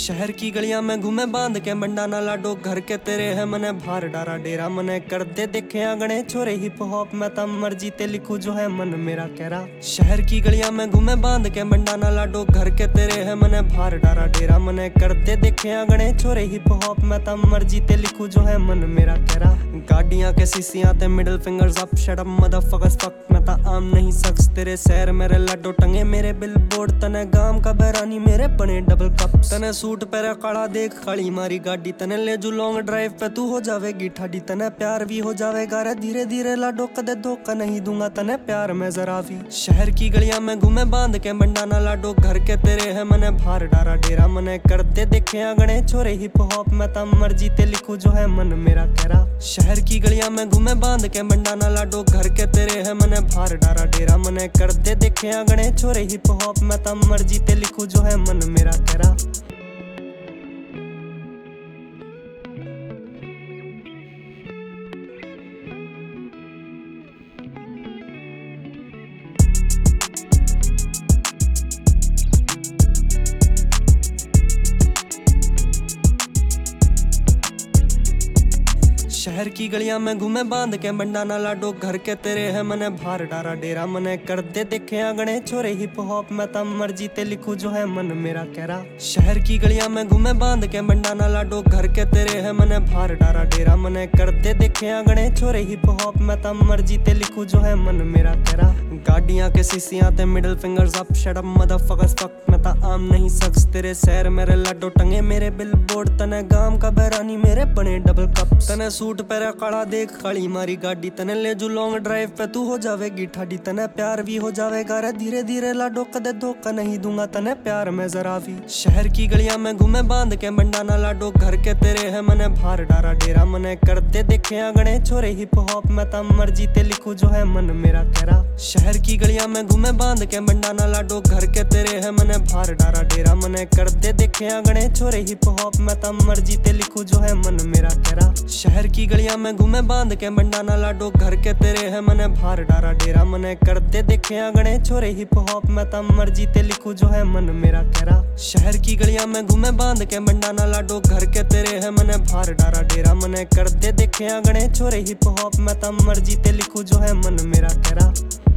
शहर की गलियां में घूमे बांध के मंडाना लाडो घर के तेरे है मने भार डारा डेरा मने कर दे देखे आंगणे छोरे हिप हॉप में तम मर्जी ते लिखू जो है मन मेरा कह रहा। शहर की गलियां में घूमे बांध के मंडाना लाडो घर के तेरे है मने भार डारा डेरा मने कर दे देखे आंगणे छोरे हिप हॉप में तम मर्जी ते लिखू जो है मन मेरा कह रहा। गाड़ियां के सीसियां ते middle fingers up shut up motherfuckers fuck मैं ता आम नहीं शख्स तेरे शहर मेरे लाडो टंगे मेरे बिलबोर्ड तने गाम का बैरानी मेरे बने डबल कप तने सूट पेरे काला देख काली मारी गाड़ी तने ले जू लॉन्ग ड्राइव पे तू हो जावेगी ठाडी तने प्यार भी हो जावेगा रे धीरे धीरे लाडो कदे धोखा नहीं दूंगा तने प्यार में जरा भी। शहर की गलियां में घूमे बांध के मंडाना लाडो घर के तेरे है मने भार डारा डेरा मने कर दे देखे आंगणे छोरे हिप हॉप में तम मर्जी ते लिखू जो है मन मेरा कह रहा। शहर की गलियां में घूमे बांध के मंडाना लाडो घर के तेरे है मने भार डारा डेरा मने कर दे देखे आंगणे छोरे हिप हॉप में तम मर्जी ते लिखू जो है मन मेरा कह रहा। शहर की गलियां में घूमे बांध के मंडाना लाडो घर के तेरे है मने भार डारा डेरा मने कर दे देखे आंगणे छोरे हिप हॉप में तम मर्जी ते लिखू जो है मन मेरा कह रहा। शहर की गलियां में घूमे बांध के मंडाना लाडो घर के तेरे है मने भार डारा डेरा मने कर दे देखे आंगणे छोरे हिप हॉप में तम मर्जी ते लिखू जो है मन मेरा कह रहा। गाड़ियां के सीसियां ते middle fingers up shut up motherfuckers fuck मैं ता आम नहीं शख्स तेरे शहर मेरे लाडो टंगे मेरे बिलबोर्ड तने गाम का बैरानी मेरे बने डबल कप तने सूट पेरे काला देख काली मारी गाड़ी तने ले जू लॉन्ग ड्राइव पे तू हो जावेगी ठाडी तने प्यार भी हो जावेगा रे धीरे धीरे लाडो कदे धोखा नहीं दूंगा तने प्यार में जरा भी। शहर की गलियां में घूमे बांध के मंडाना लाडो घर के तेरे है मने भार डारा डेरा मने कर दे देखे आंगणे छोरे हिप हॉप में तम मर्जी ते लिखू जो है मन मेरा कह रहा। शहर की गलियां में घूमे बांध के मंडाना लाडो घर के तेरे है मने भार डारा डेरा मने कर दे देखे आंगणे छोरे हिप हॉप में तम मर्जी ते लिखू जो है मन मेरा कह रहा। शहर की गलियां में घूमे बांध के मंडाना लाडो घर के तेरे है मने भार डारा डेरा मने कर दे देखे आंगणे छोरे हिप हॉप में तम मर्जी ते लिखू जो है मन मेरा कह रहा। शहर की गलियां में घूमे बांध के मंडाना लाडो घर के तेरे है मने भार डारा डेरा मने कर दे देखे आंगणे छोरे हिप हॉप में तम मर्जी ते लिखू जो है मन मेरा कह रहा।